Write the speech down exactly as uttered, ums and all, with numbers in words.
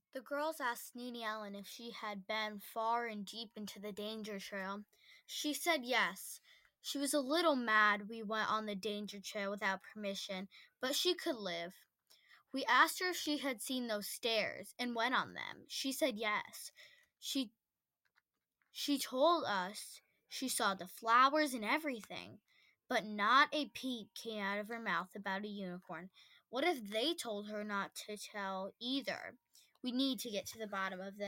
The girls asked Sneedy Ellen if she had been far and deep into the danger trail. She said yes. She was a little mad we went on the danger trail without permission, but she could live. We asked her if she had seen those stairs and went on them. She said yes. She she told us she saw the flowers and everything, but not a peep came out of her mouth about a unicorn. What if they told her not to tell either? We need to get to the bottom of this.